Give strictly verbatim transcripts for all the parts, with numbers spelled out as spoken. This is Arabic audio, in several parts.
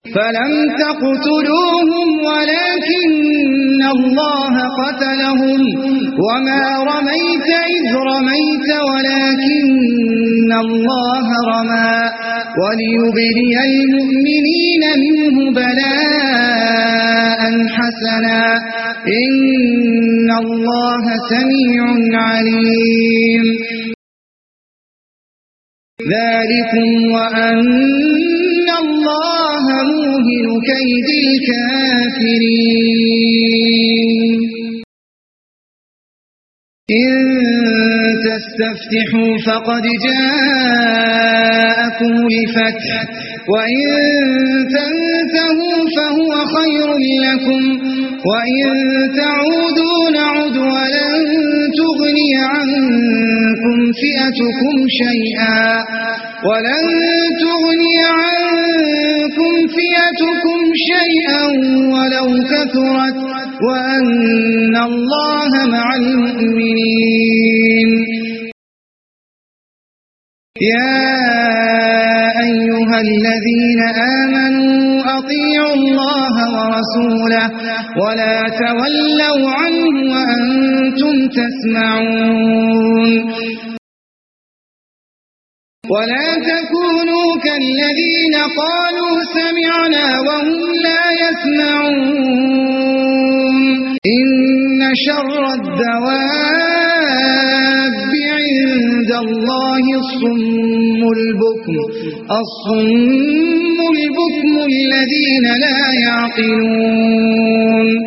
فلم تقتلوهم ولكن الله قتلهم وما رميت إذ رميت ولكن الله رمى وليبلي المؤمنين منه بلاء حسنا إن الله سميع عليم ذلكم وأن الله موهن كيد الكافرين إن تستفتحوا فقد جاءكم الفتح وإن تنتهوا فهو خير لكم وإن تعودوا نعد ولن تغني عنكم فئتكم شيئا ولن تغني عنكم فئتكم شيئا ولو كثرت وأن الله مع المؤمنين يا أيها الذين آمنوا أطيعوا الله ورسوله ولا تولوا عنه وأنتم تسمعون ولا تكونوا كالذين قالوا سمعنا وهم لا يسمعون إن شر الدواب عند الله الصم البكم الصم البكم الذين لا يعقلون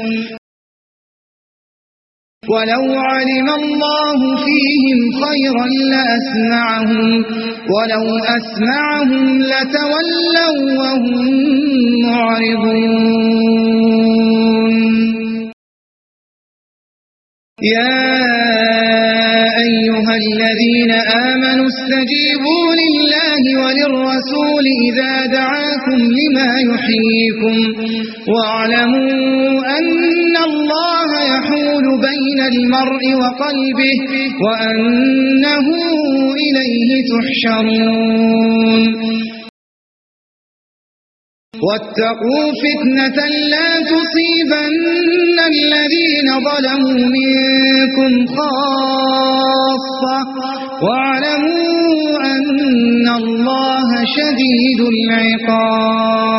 ولو علم الله فيهم خيرا لأسمعهم ولو أسمعهم لتولوا وهم معرضون يا أيها الذين آمنوا استجيبوا لله وللرسول إذا دعاكم لما يحييكم واعلموا أن الله يحول بين المرء وقلبه وأنه إليه تحشرون واتقوا فتنة لا تصيبن الذين ظلموا منكم خاصة واعلموا أن الله شديد العقاب